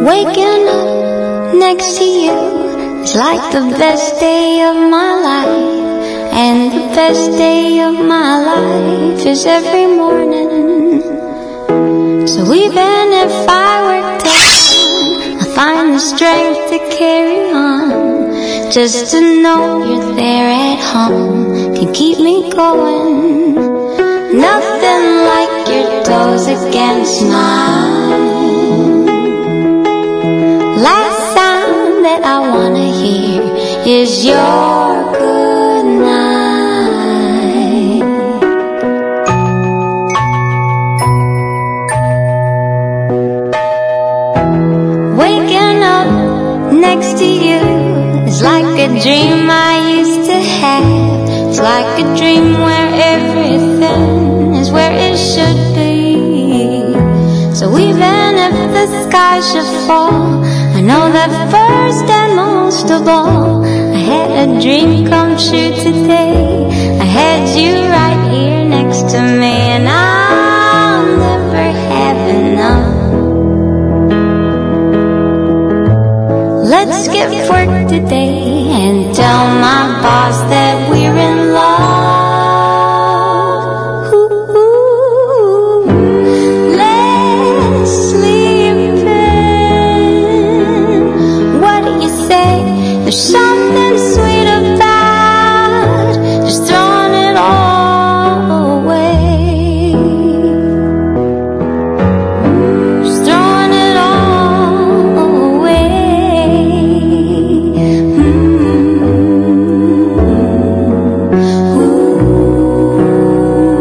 Waking up next to you is like the best day of my life. And the best day of my life is every morning. So even if I work down, I'll find the strength to carry on. Just to know you're there at home can keep me going. Nothing like your toes against mine. Last sound that I wanna hear is your good night. Waking up next to you is like a dream I used to have. It's like a dream where everything is where it should be. So even if the sky should fall, I know that first and most of all, I had a dream come true today. I had you right here next to me, and I'll never have enough. Let's skip work today and tell my boss that we're in love. Let's sleep in. What do you say? There's something sweet about just throwing it all away. Just throwing it all away.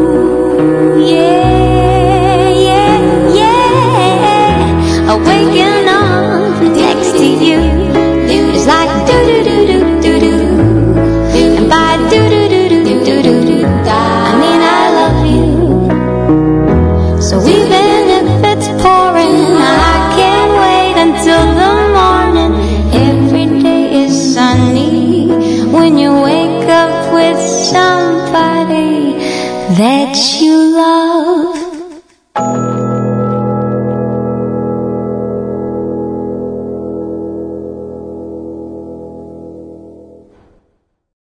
Ooh, yeah, yeah, yeah. Awaken